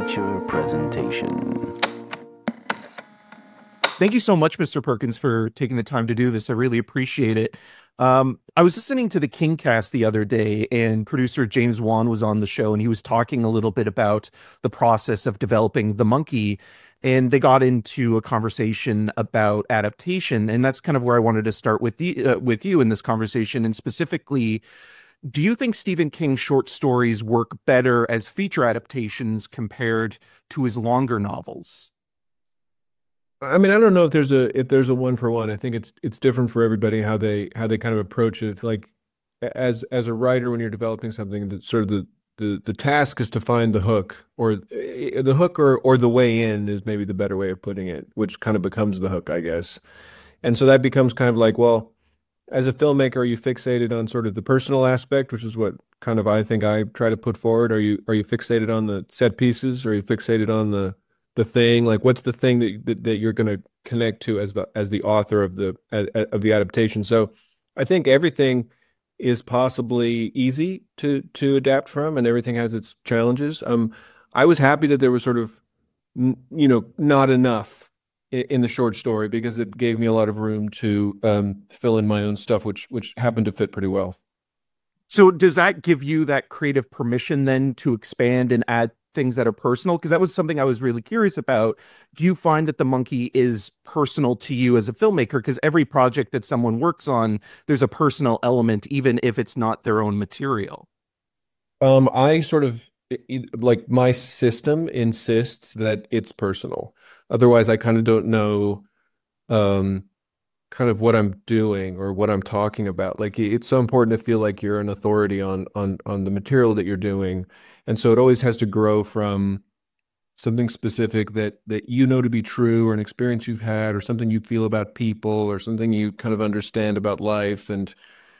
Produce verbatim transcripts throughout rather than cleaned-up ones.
Feature presentation. Thank you so much, mister Perkins, for taking the time to do this. I really appreciate it. Um, I was listening to the Kingcast the other day, and producer James Wan was on the show, and he was talking a little bit about the process of developing The Monkey. And they got into a conversation about adaptation, and that's kind of where I wanted to start with the uh, with you in this conversation. And specifically, do you think Stephen King's short stories work better as feature adaptations compared to his longer novels? I mean, I don't know if there's a if there's a one for one. I think it's it's different for everybody how they how they kind of approach it. It's like as as a writer when you're developing something, that sort of the the the task is to find the hook or eh, the hook or or the way in is maybe the better way of putting it, which kind of becomes the hook, I guess. And so that becomes kind of like, well, as a filmmaker, are you fixated on sort of the personal aspect, which is what kind of I think I try to put forward? Are you are you fixated on the set pieces? Are you fixated on the the thing? Like, what's the thing that that, that you're going to connect to as the as the author of the of the adaptation? So, I think everything is possibly easy to to adapt from, and everything has its challenges. Um, I was happy that there was sort of, you know, not enough in the short story because it gave me a lot of room to um, fill in my own stuff, which which happened to fit pretty well. So does that give you that creative permission then to expand and add things that are personal? Because that was something I was really curious about. Do you find that The Monkey is personal to you as a filmmaker? Because every project that someone works on, there's a personal element, even if it's not their own material. Um, I sort of like my system insists that it's personal. Otherwise, I kind of don't know um kind of what I'm doing or what I'm talking about. Like it's so important to feel like you're an authority on on on the material that you're doing. And so it always has to grow from something specific that that you know to be true or an experience you've had or something you feel about people or something you kind of understand about life. And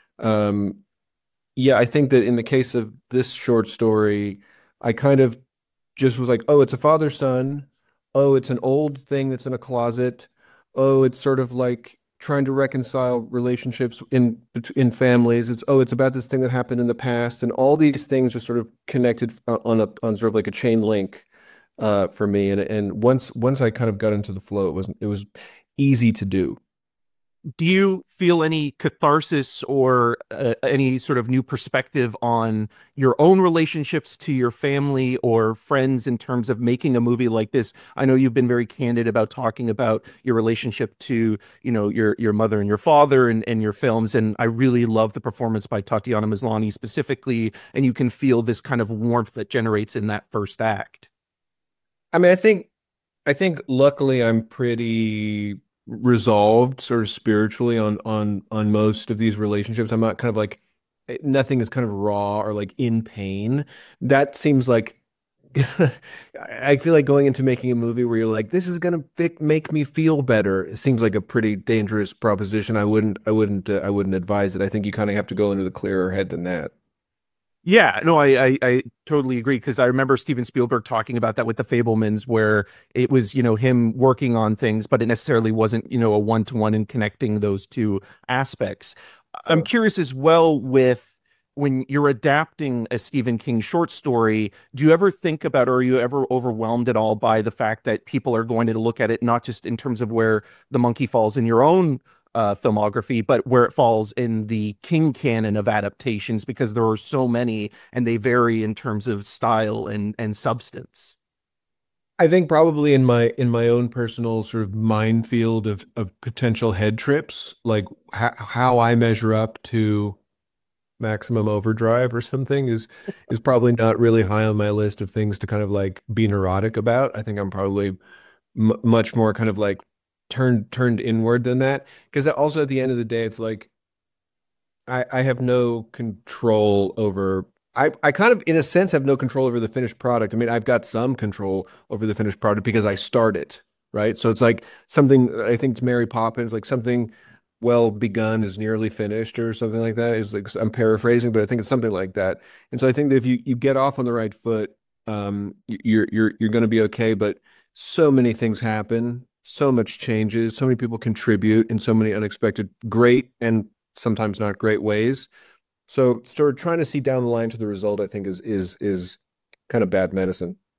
um yeah, I think that in the case of this short story, I kind of just was like, oh, it's a father son. Oh, it's an old thing that's in a closet. Oh, it's sort of like trying to reconcile relationships in in families. It's oh, it's about this thing that happened in the past, and all these things are sort of connected on a on sort of like a chain link uh, for me. And and once once I kind of got into the flow, it was it was easy to do. Do you feel any catharsis or uh, any sort of new perspective on your own relationships to your family or friends in terms of making a movie like this? I know you've been very candid about talking about your relationship to, you know, your your mother and your father and, and your films. And I really love the performance by Tatiana Maslany specifically. And you can feel this kind of warmth that generates in that first act. I mean, I think I think luckily I'm pretty resolved sort of spiritually on on on most of these relationships. I'm not kind of like nothing is kind of raw or like in pain. That seems like I feel like going into making a movie where you're like, this is gonna fi- make me feel better. It seems like a pretty dangerous proposition. I wouldn't, I wouldn't, uh, I wouldn't advise it. I think you kind of have to go into the clearer head than that. Yeah, no, I I, I totally agree because I remember Steven Spielberg talking about that with the Fablemans, where it was, you know, him working on things, but it necessarily wasn't, you know, a one to one in connecting those two aspects. I'm curious as well with when you're adapting a Stephen King short story, do you ever think about, or are you ever overwhelmed at all by the fact that people are going to look at it not just in terms of where the monkey falls in your own uh, filmography, but where it falls in the King canon of adaptations because there are so many and they vary in terms of style and and substance. I think probably in my in my own personal sort of minefield of of potential head trips, like how how I measure up to Maximum Overdrive or something is is probably not really high on my list of things to kind of like be neurotic about. I think I'm probably m much more kind of like turned turned inward than that. Because also at the end of the day, it's like I I have no control over. I, I kind of, in a sense, have no control over the finished product. I mean, I've got some control over the finished product because I start it, right? So it's like something, I think it's Mary Poppins, like something well begun is nearly finished or something like that. Is like I'm paraphrasing, but I think it's something like that. And so I think that if you you get off on the right foot, um, you're you're you're going to be okay. But so many things happen, so much changes, so many people contribute in so many unexpected, great and sometimes not great ways. So sort of trying to see down the line to the result, I think is is is kind of bad medicine.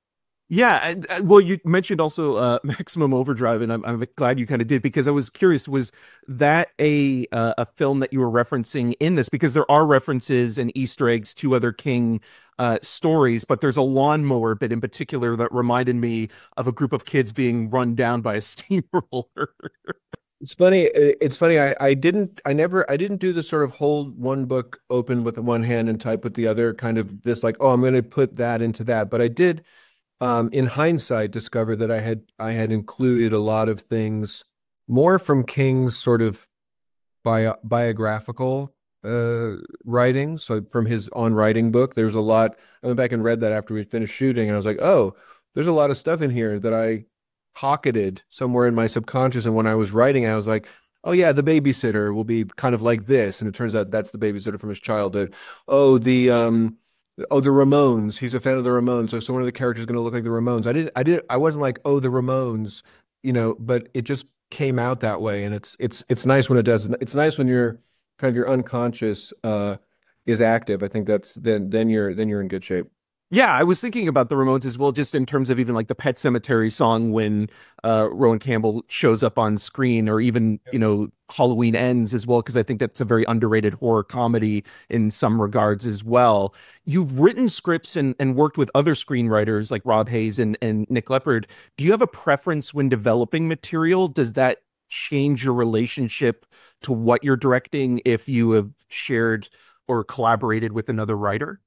Yeah, and, uh, well, you mentioned also uh, Maximum Overdrive, and I'm I'm glad you kind of did because I was curious. Was that a uh, a film that you were referencing in this? Because there are references and Easter eggs to other King uh, stories, but there's a lawnmower bit in particular that reminded me of a group of kids being run down by a steamroller. It's funny. uh, It's funny. I, I didn't, I never, I didn't do the sort of hold one book open with one hand and type with the other kind of this like, oh, I'm going to put that into that. But I did, um, in hindsight, discover that I had, I had included a lot of things more from King's sort of bio biographical uh writings. So from his on writing book, there's a lot. I went back and read that after we finished shooting, and I was like, oh, there's a lot of stuff in here that I pocketed somewhere in my subconscious. And when I was writing, I was like, oh yeah, the babysitter will be kind of like this. And it turns out that's the babysitter from his childhood. Oh, the um oh, the Ramones. He's a fan of the Ramones. So, so one of the characters is going to look like the Ramones. I didn't I did I wasn't like, oh, the Ramones, you know, but it just came out that way. And it's it's it's nice when it does. It's nice when you're kind of your unconscious uh is active. I think that's then then you're then you're in good shape. Yeah, I was thinking about the Ramones as well, just in terms of even like the Pet Cemetery song when uh, Rowan Campbell shows up on screen, or even, you know, Halloween Ends as well, because I think that's a very underrated horror comedy in some regards as well. You've written scripts and, and worked with other screenwriters like Rob Hayes and, and Nick Leppard. Do you have a preference when developing material? Does that change your relationship to what you're directing if you have shared or collaborated with another writer?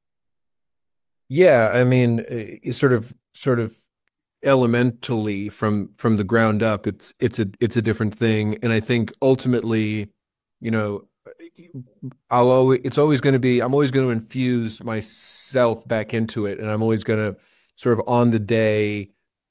Yeah, I mean, uh, it's sort of sort of elementally from from the ground up, it's it's a it's a different thing. And I think ultimately, you know, I'll always it's always going to be I'm always going to infuse myself back into it, and I'm always going to sort of on the day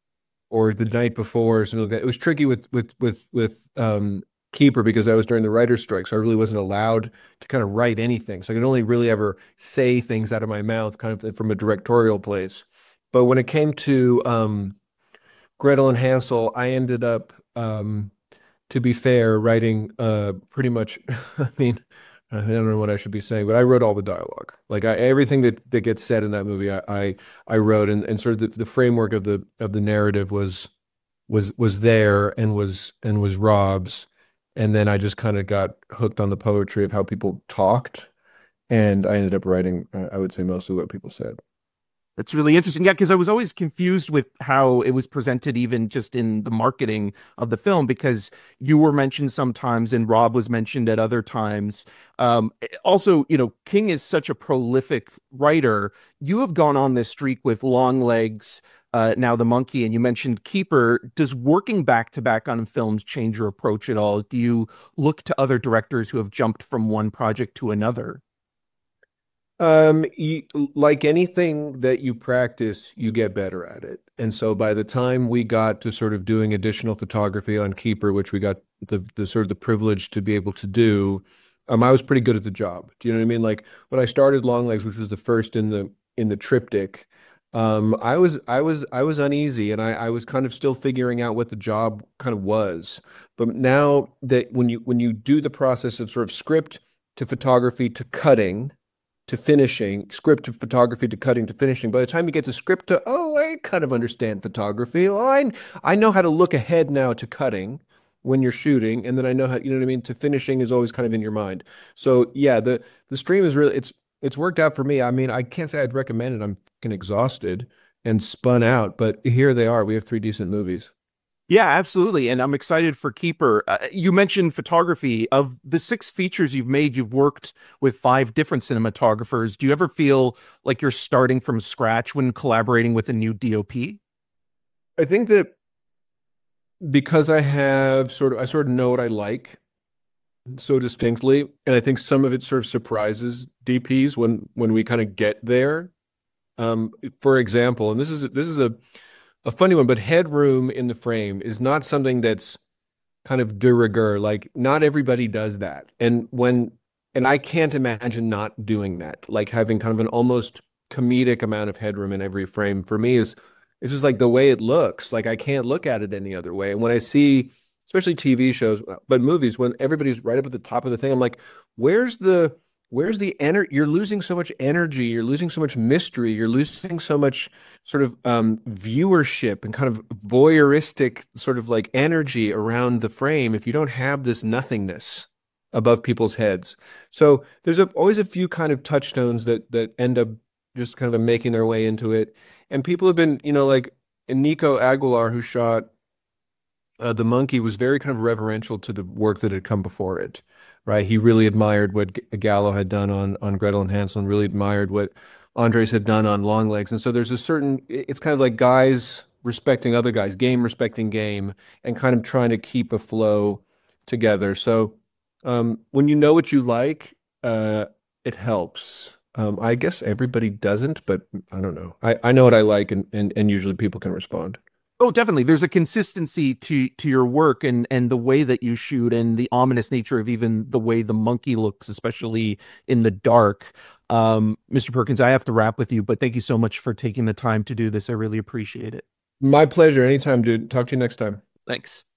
or the night before or something like that. It was tricky with with with with um Keeper because I was during the writer's strike, so I really wasn't allowed to kind of write anything. So I could only really ever say things out of my mouth, kind of from a directorial place. But when it came to um, Gretel and Hansel, I ended up, um, to be fair, writing uh, pretty much. I mean, I don't know what I should be saying, but I wrote all the dialogue. Like I, everything that that gets said in that movie, I I, I wrote, and, and sort of the, the framework of the of the narrative was was was there and was and was Rob's, and then I just kind of got hooked on the poetry of how people talked, and I ended up writing, uh, I would say, mostly what people said. That's really interesting. Yeah, because I was always confused with how it was presented, even just in the marketing of the film, because you were mentioned sometimes and Rob was mentioned at other times. Um, also, you know, King is such a prolific writer. You have gone on this streak with Long Legs, uh, now The Monkey, and you mentioned Keeper. Does working back to back on films change your approach at all? Do you look to other directors who have jumped from one project to another? Um, you, like anything that you practice, you get better at it. And so by the time we got to sort of doing additional photography on Keeper, which we got the the sort of the privilege to be able to do, um, I was pretty good at the job. Do you know what I mean? Like when I started Longlegs, which was the first in the in the triptych, um, I was I was I was uneasy, and I I was kind of still figuring out what the job kind of was. But now that when you when you do the process of sort of script to photography to cutting to finishing, script to photography to cutting to finishing. By the time you get to script to, oh, I kind of understand photography. Oh, I I know how to look ahead now to cutting when you're shooting, and then I know how, you know what I mean, to finishing is always kind of in your mind. So yeah, the the stream is really it's it's worked out for me. I mean, I can't say I'd recommend it. I'm fucking exhausted and spun out, but here they are. We have three decent movies. Yeah, absolutely. And I'm excited for Keeper. Uh, you mentioned photography. Of the six features you've made, you've worked with five different cinematographers. Do you ever feel like you're starting from scratch when collaborating with a new D O P? I think that because I have sort of I sort of know what I like so distinctly, and I think some of it sort of surprises D Ps when when we kind of get there. Um, for example, and this is this is a a funny one, but headroom in the frame is not something that's kind of de rigueur. Like not everybody does that, and when and I can't imagine not doing that. Like having kind of an almost comedic amount of headroom in every frame for me is it's just like the way it looks. Like I can't look at it any other way. And when I see, especially T V shows, but movies, when everybody's right up at the top of the thing, I'm like, where's the where's the energy? You're losing so much energy. You're losing so much mystery. You're losing so much sort of um, viewership and kind of voyeuristic sort of like energy around the frame if you don't have this nothingness above people's heads. So there's a, always a few kind of touchstones that that end up just kind of making their way into it. And people have been, you know, like Nico Aguilar, who shot uh, The Monkey, was very kind of reverential to the work that had come before it, right? He really admired what G- Gallo had done on on Gretel and Hansel, and really admired what Andres had done on Longlegs. And so there's a certain, it's kind of like guys respecting other guys, game respecting game, and kind of trying to keep a flow together. So um, when you know what you like, uh, it helps. Um, I guess everybody doesn't, but I don't know. I, I know what I like, and, and, and usually people can respond. Oh, definitely. There's a consistency to to your work and and the way that you shoot and the ominous nature of even the way the monkey looks, especially in the dark. Um, mister Perkins, I have to wrap with you, but thank you so much for taking the time to do this. I really appreciate it. My pleasure. Anytime, dude. Talk to you next time. Thanks.